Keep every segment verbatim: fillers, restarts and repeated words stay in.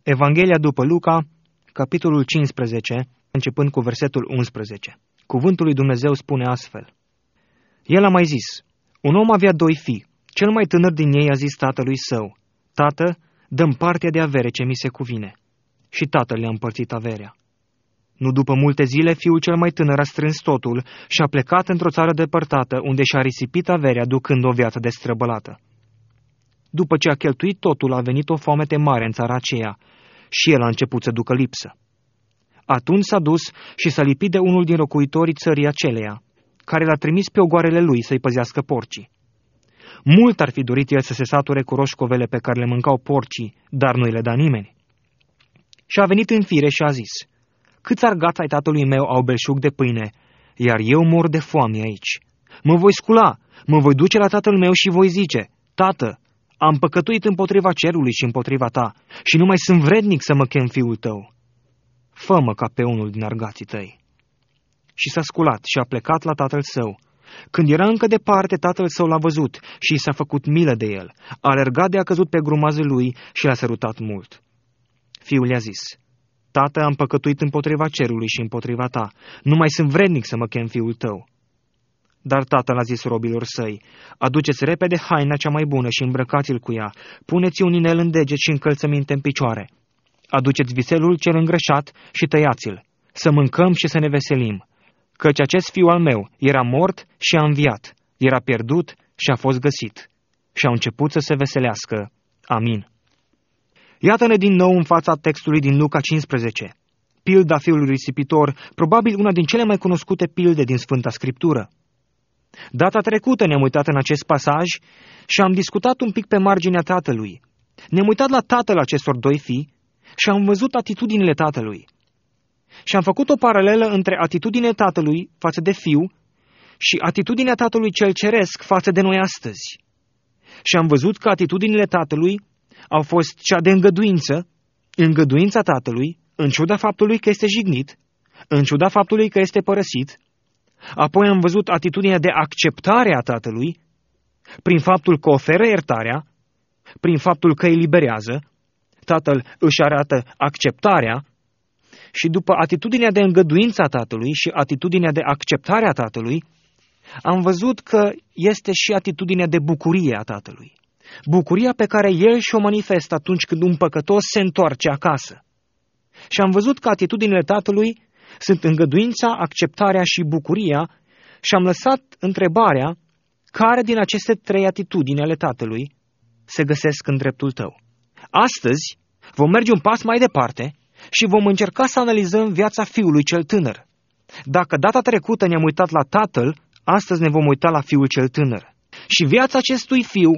Evanghelia după Luca, capitolul cincisprezece, începând cu versetul unsprezece. Cuvântul lui Dumnezeu spune astfel. El a mai zis, un om avea doi fii. Cel mai tânăr din ei a zis tatălui său, Tată, dă-mi partea de avere ce mi se cuvine. Și tatăl le-a împărțit averea. Nu după multe zile, fiul cel mai tânăr a strâns totul și a plecat într-o țară depărtată, unde și-a risipit averea, ducând o viață destrăbălată. După ce a cheltuit totul, a venit o foamete mare în țara aceea și el a început să ducă lipsă. Atunci s-a dus și s-a lipit de unul din locuitorii țării aceleia, care l-a trimis pe ogoarele lui să-i păzească porcii. Mult ar fi dorit el să se sature cu roșcovele pe care le mâncau porcii, dar nu le da nimeni. Și a venit în fire și a zis, câți argați ai tatălui meu au belșug de pâine, iar eu mor de foame aici. Mă voi scula, mă voi duce la tatăl meu și voi zice, Tată, am păcătuit împotriva cerului și împotriva ta și nu mai sunt vrednic să mă chem fiul tău. Fă-mă ca pe unul din argații tăi. Și s-a sculat și a plecat la tatăl său. Când era încă departe, tatăl său l-a văzut și i s-a făcut milă de el. A alergat de a căzut pe grumazul lui și l-a sărutat mult. Fiul i-a zis, Tată, am păcătuit împotriva cerului și împotriva ta. Nu mai sunt vrednic să mă chem fiul tău. Dar tatăl a zis robilor săi, aduceți repede haina cea mai bună și îmbrăcați-l cu ea, puneți un inel în deget și încălțăminte în picioare. Aduceți vițelul cel îngrășat și tăiați-l, să mâncăm și să ne veselim. Căci acest fiu al meu era mort și a înviat, era pierdut și a fost găsit. Și au început să se veselească. Amin. Iată-ne din nou în fața textului din Luca cincisprezece. Pilda fiului risipitor, probabil una din cele mai cunoscute pilde din Sfânta Scriptură. Data trecută ne-am uitat în acest pasaj și am discutat un pic pe marginea tatălui. Ne-am uitat la tatăl acestor doi fii și am văzut atitudinile tatălui. Și am făcut o paralelă între atitudinea tatălui față de fiu și atitudinea tatălui cel ceresc față de noi astăzi. Și am văzut că atitudinile tatălui au fost cea de îngăduință, îngăduința tatălui, în ciuda faptului că este jignit, în ciuda faptului că este părăsit. Apoi am văzut atitudinea de acceptare a tatălui, prin faptul că oferă iertarea, prin faptul că îi eliberează, tatăl își arată acceptarea, și după atitudinea de îngăduință a tatălui și atitudinea de acceptare a tatălui, am văzut că este și atitudinea de bucurie a tatălui. Bucuria pe care el și-o manifestă atunci când un păcătos se întoarce acasă. Și am văzut că atitudinile tatălui sunt îngăduința, acceptarea și bucuria și am lăsat întrebarea care din aceste trei atitudini ale tatălui se găsesc în dreptul tău. Astăzi vom merge un pas mai departe și vom încerca să analizăm viața fiului cel tânăr. Dacă data trecută ne-am uitat la tatăl, astăzi ne vom uita la fiul cel tânăr. Și viața acestui fiu,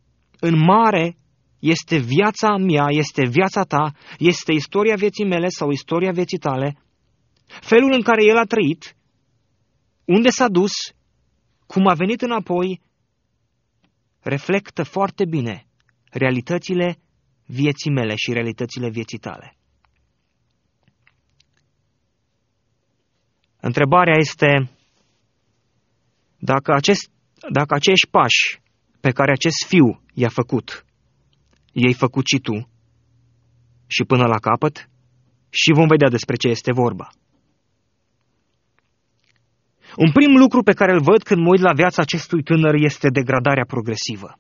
în mare, este viața mea, este viața ta, este istoria vieții mele sau istoria vieții tale. Felul în care el a trăit, unde s-a dus, cum a venit înapoi, reflectă foarte bine realitățile vieții mele și realitățile vieții tale. Întrebarea este dacă, acest, dacă acești pași pe care acest fiu i-a făcut, i-ai făcut și tu, și până la capăt, și vom vedea despre ce este vorba. Un prim lucru pe care îl văd când mă uit la viața acestui tânăr este degradarea progresivă.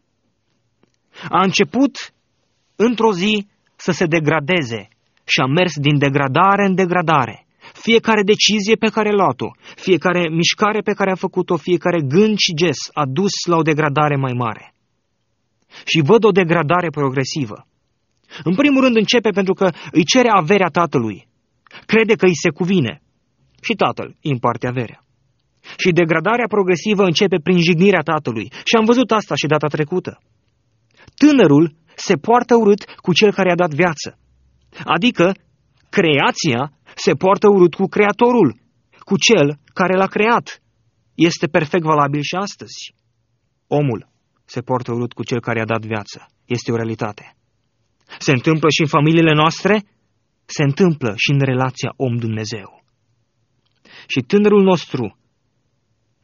A început într-o zi să se degradeze și a mers din degradare în degradare. Fiecare decizie pe care a luat-o, fiecare mișcare pe care a făcut-o, fiecare gând și gest a dus la o degradare mai mare. Și văd o degradare progresivă. În primul rând începe pentru că îi cere averea tatălui. Crede că îi se cuvine. Și tatăl îi împarte averea. Și degradarea progresivă începe prin jignirea tatălui. Și am văzut asta și data trecută. Tânărul se poartă urât cu cel care a dat viață. Adică creația se poartă urât cu Creatorul, cu cel care l-a creat. Este perfect valabil și astăzi. Omul se poartă urât cu cel care a dat viață. Este o realitate. Se întâmplă și în familiile noastre, se întâmplă și în relația om-Dumnezeu. Și tânărul nostru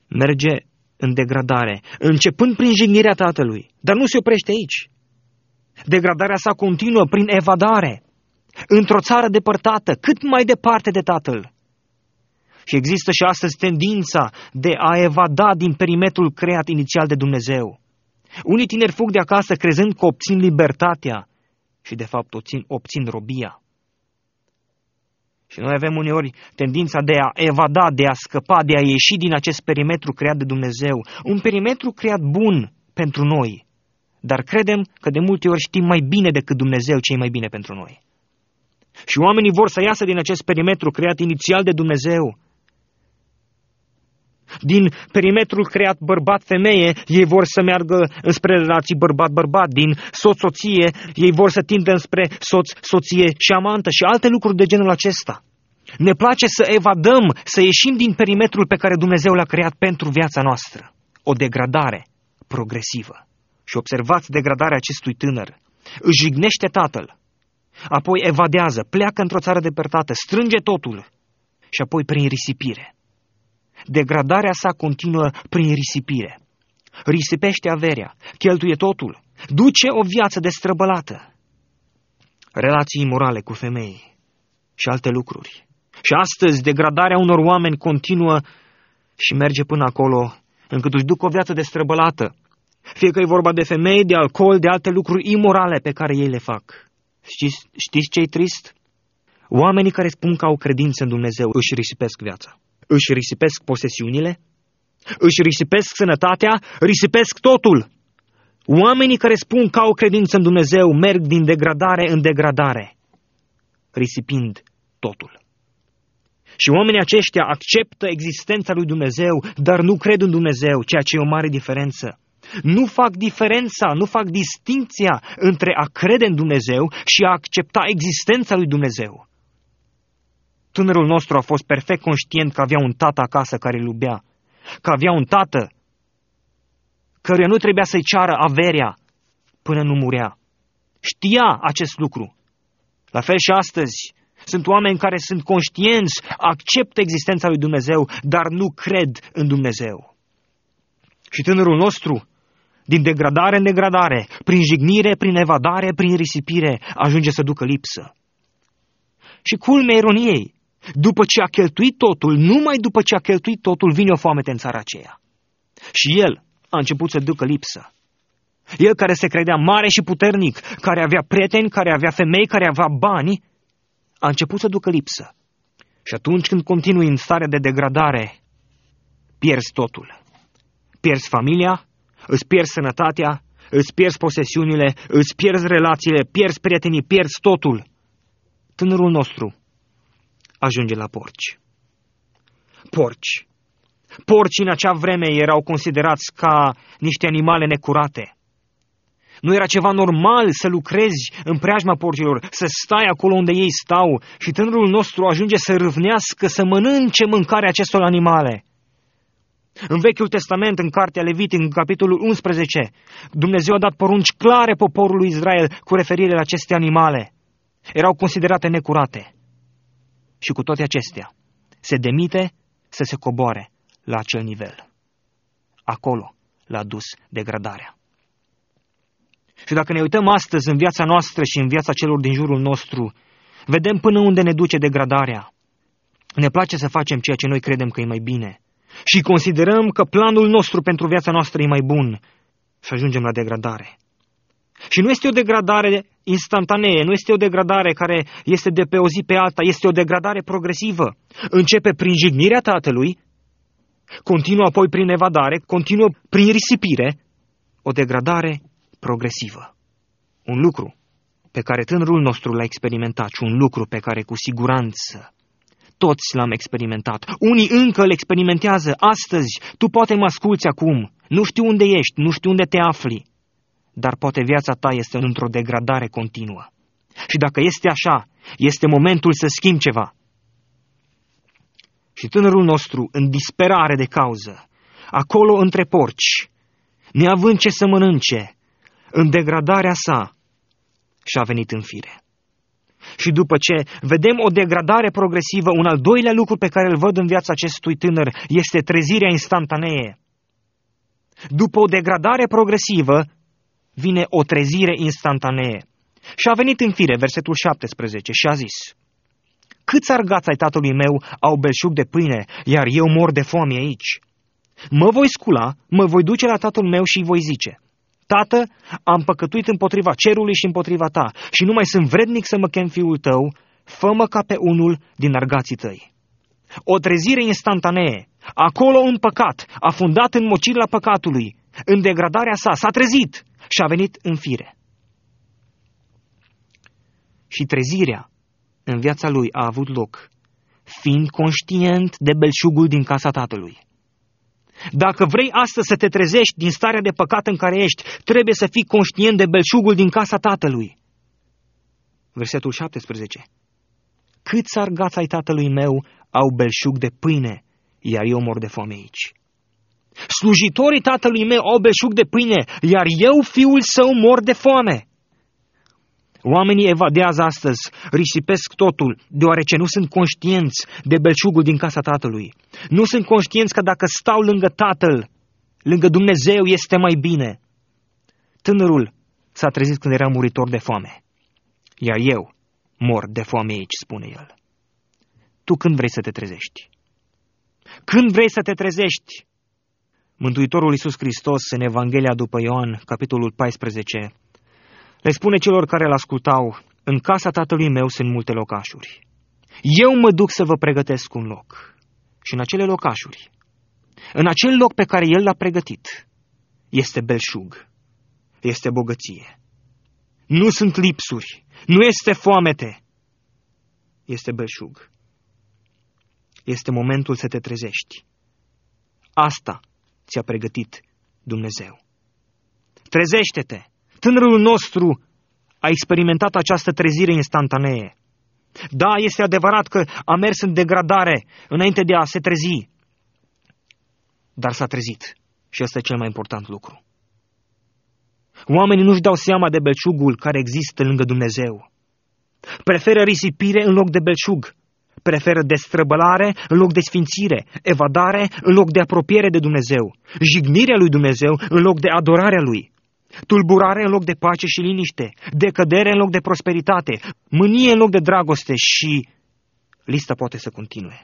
merge în degradare, începând prin jignirea tatălui, dar nu se oprește aici. Degradarea sa continuă prin evadare, într-o țară depărtată, cât mai departe de Tatăl. Și există și astăzi tendința de a evada din perimetrul creat inițial de Dumnezeu. Unii tineri fug de acasă crezând că obțin libertatea și de fapt obțin, obțin robia. Și noi avem uneori tendința de a evada, de a scăpa, de a ieși din acest perimetru creat de Dumnezeu. Un perimetru creat bun pentru noi, dar credem că de multe ori știm mai bine decât Dumnezeu ce e mai bine pentru noi. Și oamenii vor să iasă din acest perimetru creat inițial de Dumnezeu. Din perimetrul creat bărbat-femeie, ei vor să meargă înspre relații bărbat-bărbat. Din soț-soție, ei vor să tindă înspre soț-soție și amantă și alte lucruri de genul acesta. Ne place să evadăm, să ieșim din perimetrul pe care Dumnezeu l-a creat pentru viața noastră. O degradare progresivă. Și observați degradarea acestui tânăr. Își jignește tatăl, apoi evadează, pleacă într-o țară depărtată, strânge totul și apoi prin risipire. Degradarea sa continuă prin risipire. Risipește averea, cheltuie totul, duce o viață destrăbălată. Relații imorale cu femei și alte lucruri. Și astăzi degradarea unor oameni continuă și merge până acolo încât își duc o viață destrăbălată. Fie că e vorba de femei, de alcool, de alte lucruri imorale pe care ei le fac. Știți, știți ce-i trist? Oamenii care spun că au credință în Dumnezeu își risipesc viața. Își risipesc posesiunile, își risipesc sănătatea, risipesc totul. Oamenii care spun că au credință în Dumnezeu merg din degradare în degradare, risipind totul. Și oamenii aceștia acceptă existența lui Dumnezeu, dar nu cred în Dumnezeu, ceea ce e o mare diferență. Nu fac diferența, nu fac distincția între a crede în Dumnezeu și a accepta existența lui Dumnezeu. Tânărul nostru a fost perfect conștient că avea un tată acasă care îl iubea, că avea un tată căruia nu trebuia să-i ceară averea până nu murea. Știa acest lucru. La fel și astăzi, sunt oameni care sunt conștienți, acceptă existența lui Dumnezeu, dar nu cred în Dumnezeu. Și tânărul nostru, din degradare în degradare, prin jignire, prin evadare, prin risipire, ajunge să ducă lipsă. Și culmea ironiei, după ce a cheltuit totul, numai după ce a cheltuit totul, vine o foamete în țara aceea. Și el a început să ducă lipsă. El care se credea mare și puternic, care avea prieteni, care avea femei, care avea bani, a început să ducă lipsă. Și atunci când continui în stare de degradare, pierzi totul. Pierzi familia, îți pierzi sănătatea, îți pierzi posesiunile, îți pierzi relațiile, pierzi prietenii, pierzi totul. Tânărul nostru ajunge la porci. Porci. Porci în acea vreme erau considerați ca niște animale necurate. Nu era ceva normal să lucrezi în preajma porcilor, să stai acolo unde ei stau și tânărul nostru ajunge să râvnească, să mănânce mâncarea acestor animale. În Vechiul Testament, în Cartea Levitic, în capitolul unsprezece, Dumnezeu a dat porunci clare poporului Israel cu referire la aceste animale. Erau considerate necurate. Și cu toate acestea, se demite să se coboare la acel nivel. Acolo l-a dus degradarea. Și dacă ne uităm astăzi în viața noastră și în viața celor din jurul nostru, vedem până unde ne duce degradarea. Ne place să facem ceea ce noi credem că e mai bine și considerăm că planul nostru pentru viața noastră e mai bun și ajungem la degradare. Și nu este o degradare instantanee, nu este o degradare care este de pe o zi pe alta, este o degradare progresivă. Începe prin jignirea tatălui, continuă apoi prin evadare, continuă prin risipire, o degradare progresivă. Un lucru pe care tânărul nostru l-a experimentat și un lucru pe care cu siguranță toți l-am experimentat. Unii încă îl experimentează astăzi. Tu poate mă asculți acum. Nu știu unde ești, nu știu unde te afli. Dar poate viața ta este într-o degradare continuă. Și dacă este așa, este momentul să schimbi ceva. Și tânărul nostru, în disperare de cauză, acolo între porci, neavând ce să mănânce, în degradarea sa, și-a venit în fire. Și după ce vedem o degradare progresivă, un al doilea lucru pe care îl văd în viața acestui tânăr este trezirea instantanee. După o degradare progresivă, vine o trezire instantanee. Și a venit în fire, versetul șaptesprezece, și a zis: câți argați ai tatălui meu au belșug de pâine, iar eu mor de foame aici? Mă voi scula, mă voi duce la tatăl meu și îi voi zice: Tată, am păcătuit împotriva cerului și împotriva ta și nu mai sunt vrednic să mă chem fiul tău, fă-mă ca pe unul din argații tăi. O trezire instantanee, acolo în păcat, afundat în mocirla păcatului, în degradarea sa, s-a trezit și a venit în fire. Și trezirea în viața lui a avut loc, fiind conștient de belșugul din casa tatălui. Dacă vrei astăzi să te trezești din starea de păcat în care ești, trebuie să fii conștient de belșugul din casa tatălui. Versetul șaptesprezece. Câți argați ai tatălui meu au belșug de pâine, iar eu mor de foame aici. Slujitorii tatălui meu au belșug de pâine, iar eu, fiul său, mor de foame. Oamenii evadează astăzi, risipesc totul, deoarece nu sunt conștienți de belșugul din casa tatălui. Nu sunt conștienți că dacă stau lângă tatăl, lângă Dumnezeu, este mai bine. Tânărul s-a trezit când era muritor de foame, iar eu mor de foame aici, spune el. Tu când vrei să te trezești? Când vrei să te trezești? Mântuitorul Iisus Hristos, în Evanghelia după Ioan, capitolul paisprezece, le spune celor care îl ascultau: în casa tatălui meu sunt multe locașuri. Eu mă duc să vă pregătesc un loc. Și în acele locașuri, în acel loc pe care el l-a pregătit, este belșug, este bogăție. Nu sunt lipsuri, nu este foamete, este belșug. Este momentul să te trezești. Asta ți-a pregătit Dumnezeu. Trezește-te! Tânărul nostru a experimentat această trezire instantanee. Da, este adevărat că a mers în degradare înainte de a se trezi, dar s-a trezit și ăsta e cel mai important lucru. Oamenii nu-și dau seama de belșugul care există lângă Dumnezeu. Preferă risipire în loc de belșug. Preferă destrăbălare în loc de sfințire, evadare în loc de apropiere de Dumnezeu, jignirea lui Dumnezeu în loc de adorarea lui, tulburare în loc de pace și liniște, decădere în loc de prosperitate, mânie în loc de dragoste și lista poate să continue.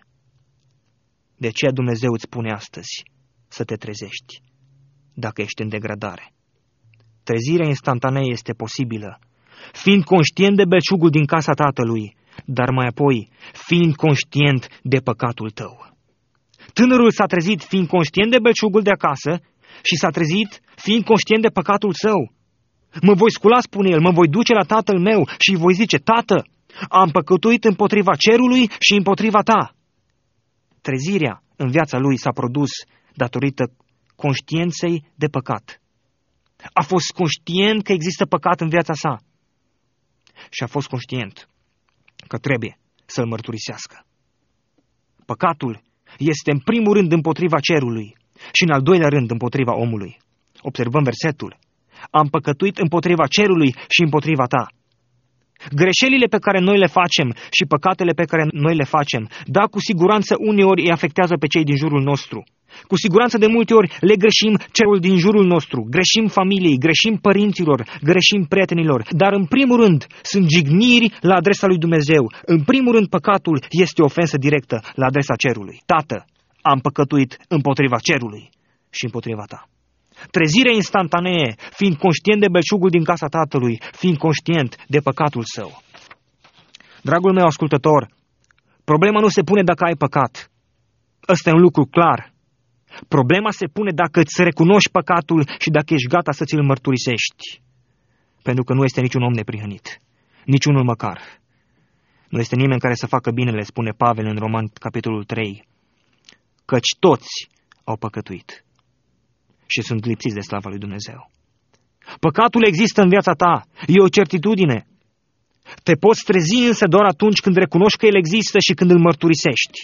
De aceea Dumnezeu îți spune astăzi să te trezești dacă ești în degradare. Trezirea instantanee este posibilă, fiind conștient de belșugul din casa Tatălui, dar mai apoi fiind conștient de păcatul tău. Tânărul s-a trezit fiind conștient de belșugul de acasă și s-a trezit fiind conștient de păcatul său. Mă voi scula, spune el, mă voi duce la tatăl meu și îi voi zice: Tată, am păcătuit împotriva cerului și împotriva ta. Trezirea în viața lui s-a produs datorită conștiinței de păcat. A fost conștient că există păcat în viața sa și a fost conștient că trebuie să-l mărturisească. Păcatul este în primul rând împotriva cerului și în al doilea rând împotriva omului. Observăm versetul: am păcătuit împotriva cerului și împotriva ta. Greșelile pe care noi le facem și păcatele pe care noi le facem, da, cu siguranță uneori îi afectează pe cei din jurul nostru. Cu siguranță de multe ori le greșim celor din jurul nostru, greșim familiei, greșim părinților, greșim prietenilor, dar în primul rând sunt jigniri la adresa lui Dumnezeu. În primul rând păcatul este o ofensă directă la adresa cerului. Tată, am păcătuit împotriva cerului și împotriva ta. Trezirea instantanee, fiind conștient de belșugul din casa Tatălui, fiind conștient de păcatul său. Dragul meu ascultător, problema nu se pune dacă ai păcat. Ăsta e un lucru clar. Problema se pune dacă îți recunoști păcatul și dacă ești gata să ți-l mărturisești. Pentru că nu este niciun om neprihănit, niciunul măcar. Nu este nimeni care să facă binele, spune Pavel în Roman, capitolul trei. Căci toți au păcătuit și sunt lipsiți de slava lui Dumnezeu. Păcatul există în viața ta, e o certitudine. Te poți trezi însă doar atunci când recunoști că el există și când îl mărturisești.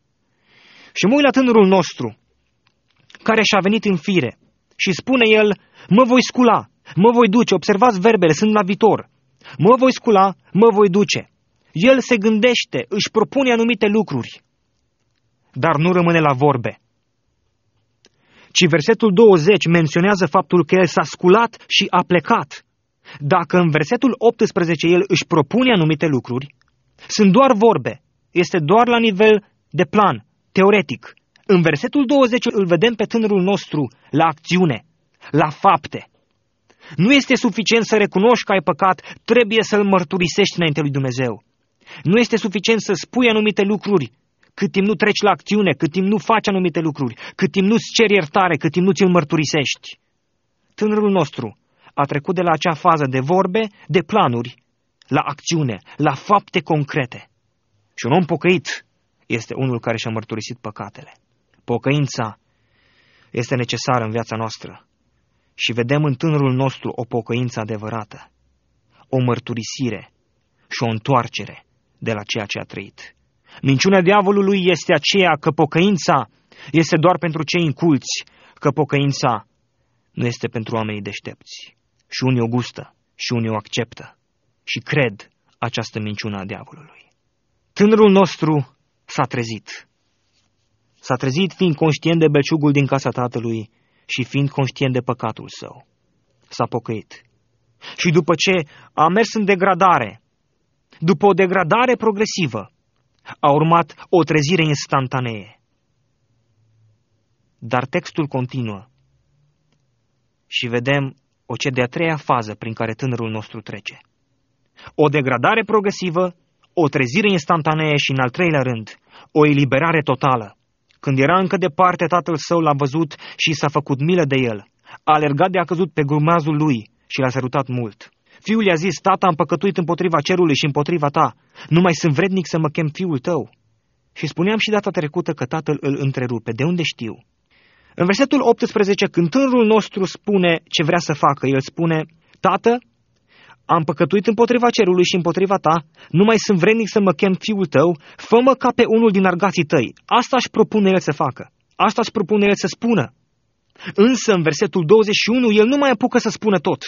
Și mă uit la tânărul nostru, care și-a venit în fire și spune el: mă voi scula, mă voi duce, observați verbele, sunt la viitor. Mă voi scula, mă voi duce. El se gândește, își propune anumite lucruri, dar nu rămâne la vorbe, ci versetul douăzeci menționează faptul că el s-a sculat și a plecat. Dacă în versetul optsprezece el își propune anumite lucruri, sunt doar vorbe, este doar la nivel de plan, teoretic. În versetul douăzeci îl vedem pe tânărul nostru la acțiune, la fapte. Nu este suficient să recunoști că ai păcat, trebuie să-l mărturisești înainte lui Dumnezeu. Nu este suficient să spui anumite lucruri cât timp nu treci la acțiune, cât timp nu faci anumite lucruri, cât timp nu-ți ceri iertare, cât timp nu ți-l mărturisești. Tânărul nostru a trecut de la acea fază de vorbe, de planuri, la acțiune, la fapte concrete. Și un om pocăit este unul care și-a mărturisit păcatele. Pocăința este necesară în viața noastră și vedem în tânărul nostru o pocăință adevărată, o mărturisire și o întoarcere de la ceea ce a trăit. Minciunea diavolului este aceea că pocăința este doar pentru cei inculți, că pocăința nu este pentru oamenii deștepți. Și unii o gustă și unii o acceptă și cred această minciună a diavolului. Tânărul nostru s-a trezit. S-a trezit fiind conștient de belșugul din casa tatălui și fiind conștient de păcatul său. S-a pocăit. Și după ce a mers în degradare, după o degradare progresivă, a urmat o trezire instantanee. Dar textul continuă și vedem o cea de-a treia fază prin care tânărul nostru trece. O degradare progresivă, o trezire instantanee și, în al treilea rând, o eliberare totală. Când era încă departe, tatăl său l-a văzut și s-a făcut milă de el. A alergat de a căzut pe grumazul lui și l-a sărutat mult. Fiul i-a zis: tata, am păcătuit împotriva cerului și împotriva ta. Nu mai sunt vrednic să mă chem fiul tău. Și spuneam și data trecută că tatăl îl întrerupe. De unde știu? În versetul optsprezece, când tânărul nostru spune ce vrea să facă, el spune: tată, am păcătuit împotriva cerului și împotriva ta, nu mai sunt vrednic să mă chem fiul tău, fă-mă ca pe unul din argații tăi. Asta își propune el să facă. Asta își propune el să spună. Însă, în versetul douăzeci și unu, el nu mai apucă să spună tot.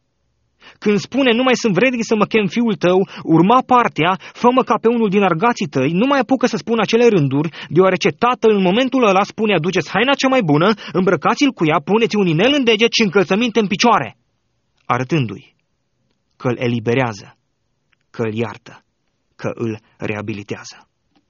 Când spune: nu mai sunt vrednic să mă chem fiul tău, urma partea: fă-mă ca pe unul din argații tăi, nu mai apucă să spună acele rânduri, deoarece tatăl în momentul ăla spune: aduceți haina cea mai bună, îmbrăcați-l cu ea, puneți un inel în deget și încălțăminte în picioare, arătându-i că îl eliberează, că îl iartă, că îl reabilitează.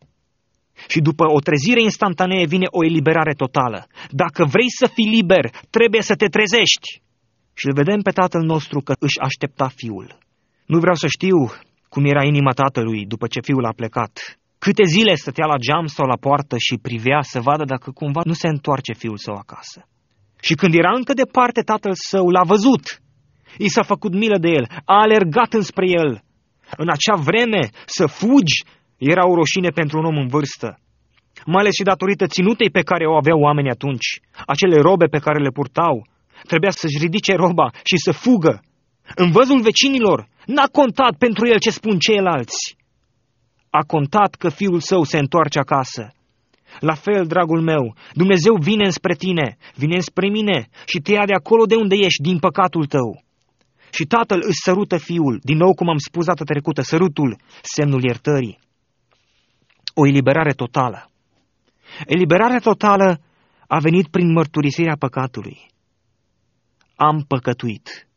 Și după o trezire instantanee vine o eliberare totală. Dacă vrei să fii liber, trebuie să te trezești. Și îl vedem pe tatăl nostru că își aștepta fiul. Nu vreau să știu cum era inima tatălui după ce fiul a plecat. Câte zile stătea la geam sau la poartă și privea să vadă dacă cumva nu se întoarce fiul său acasă. Și când era încă departe, tatăl său l-a văzut. I s-a făcut milă de el, a alergat înspre el. În acea vreme să fugi era o rușine pentru un om în vârstă, mai ales și datorită ținutei pe care o aveau oamenii atunci, acele robe pe care le purtau. Trebuia să-și ridice roba și să fugă. În văzul vecinilor n-a contat pentru el ce spun ceilalți. A contat că fiul său se întoarce acasă. La fel, dragul meu, Dumnezeu vine înspre tine, vine înspre mine și te ia de acolo de unde ești, din păcatul tău. Și tatăl își sărută fiul, din nou cum am spus data trecută, sărutul, semnul iertării. O eliberare totală. Eliberarea totală a venit prin mărturisirea păcatului. Am păcătuit.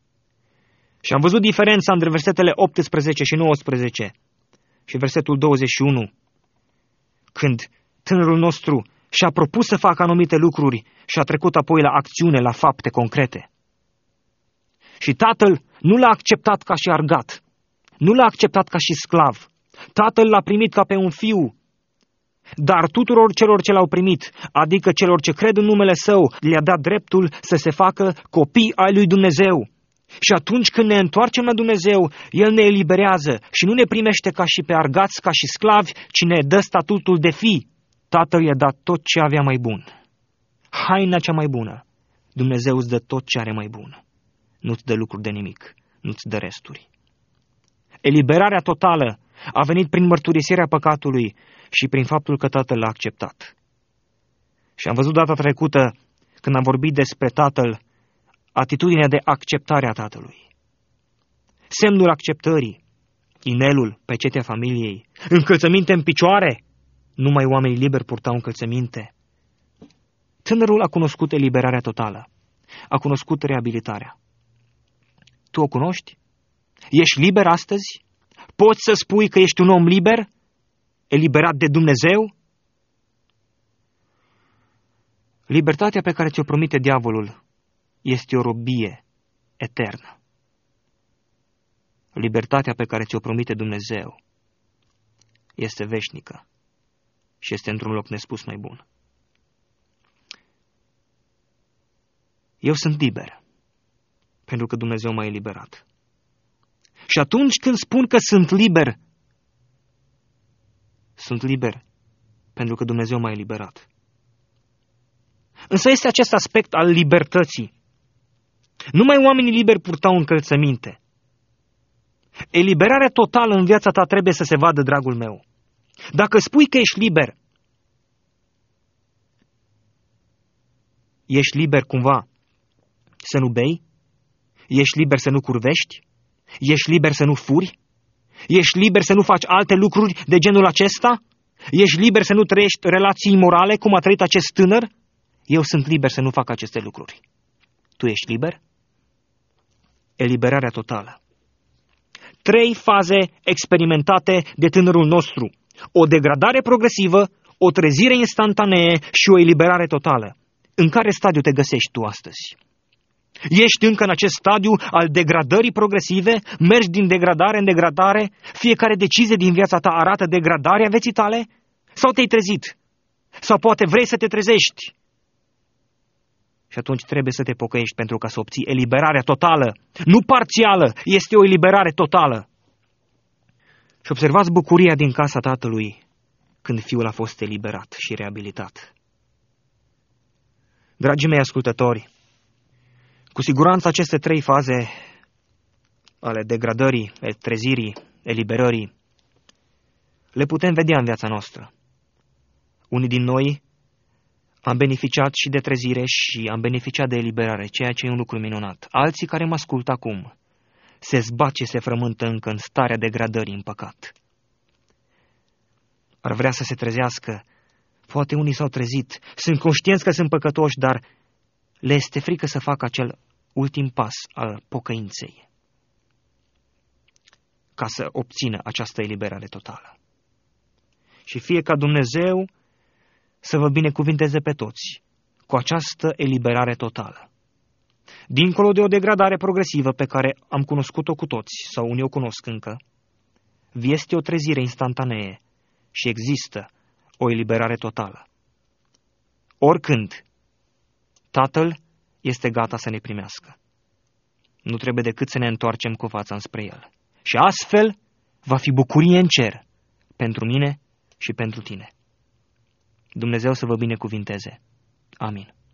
Și am văzut diferența între versetele optsprezece și nouăsprezece și versetul douăzeci și unu, când tânărul nostru și-a propus să facă anumite lucruri și a trecut apoi la acțiune, la fapte concrete. Și tatăl nu l-a acceptat ca și argat, nu l-a acceptat ca și sclav. Tatăl l-a primit ca pe un fiu, dar tuturor celor ce l-au primit, adică celor ce cred în numele său, le-a dat dreptul să se facă copii ai lui Dumnezeu. Și atunci când ne întoarcem la Dumnezeu, El ne eliberează și nu ne primește ca și pe argați, ca și sclavi, ci ne dă statutul de fi. Tatăl i-a dat tot ce avea mai bun. Haina cea mai bună. Dumnezeu îți dă tot ce are mai bun. Nu-ți dă lucruri de nimic, nu-ți dă resturi. Eliberarea totală a venit prin mărturisirea păcatului și prin faptul că Tatăl l-a acceptat. Și am văzut data trecută, când am vorbit despre Tatăl, atitudinea de acceptare a Tatălui. Semnul acceptării, inelul, pecetea familiei, încălțăminte în picioare, numai oamenii liberi purtau încălțăminte. Tânărul a cunoscut eliberarea totală. A cunoscut reabilitarea. Tu o cunoști? Ești liber astăzi? Poți să spui că ești un om liber? Eliberat de Dumnezeu? Libertatea pe care ți-o promite diavolul este o robie eternă. Libertatea pe care ți-o promite Dumnezeu este veșnică și este într-un loc nespus mai bun. Eu sunt liber, pentru că Dumnezeu m-a eliberat. Și atunci când spun că sunt liber, sunt liber pentru că Dumnezeu m-a eliberat. Însă este acest aspect al libertății. Numai oamenii liberi purtau încălțăminte. Eliberarea totală în viața ta trebuie să se vadă, dragul meu. Dacă spui că ești liber, ești liber cumva să nu bei? Ești liber să nu curvești? Ești liber să nu furi? Ești liber să nu faci alte lucruri de genul acesta? Ești liber să nu trăiești relații imorale cum a trăit acest tânăr? Eu sunt liber să nu fac aceste lucruri. Tu ești liber? Eliberarea totală. Trei faze experimentate de tânărul nostru. O degradare progresivă, o trezire instantanee și o eliberare totală. În care stadiu te găsești tu astăzi? Ești încă în acest stadiu al degradării progresive? Mergi din degradare în degradare? Fiecare decizie din viața ta arată degradarea vieții tale? Sau te-ai trezit? Sau poate vrei să te trezești? Și atunci trebuie să te pocăiești pentru ca să obții eliberarea totală. Nu parțială, este o eliberare totală. Și observați bucuria din casa tatălui când fiul a fost eliberat și reabilitat. Dragii mei ascultători, cu siguranță aceste trei faze ale degradării, trezirii, eliberării, le putem vedea în viața noastră. Unii din noi am beneficiat și de trezire și am beneficiat de eliberare, ceea ce e un lucru minunat. Alții care mă ascultă acum se zbat și se frământă încă în starea degradării în păcat. Ar vrea să se trezească. Poate unii s-au trezit, sunt conștienți că sunt păcătoși, dar le este frică să facă acel ultim pas al pocăinței ca să obțină această eliberare totală. Și fie ca Dumnezeu să vă binecuvinteze pe toți cu această eliberare totală. Dincolo de o degradare progresivă pe care am cunoscut-o cu toți, sau unii o cunosc încă, este o trezire instantanee și există o eliberare totală. Oricând, Tatăl este gata să ne primească. Nu trebuie decât să ne întoarcem cu fața înspre El. Și astfel va fi bucurie în cer pentru mine și pentru tine. Dumnezeu să vă binecuvinteze. Amin.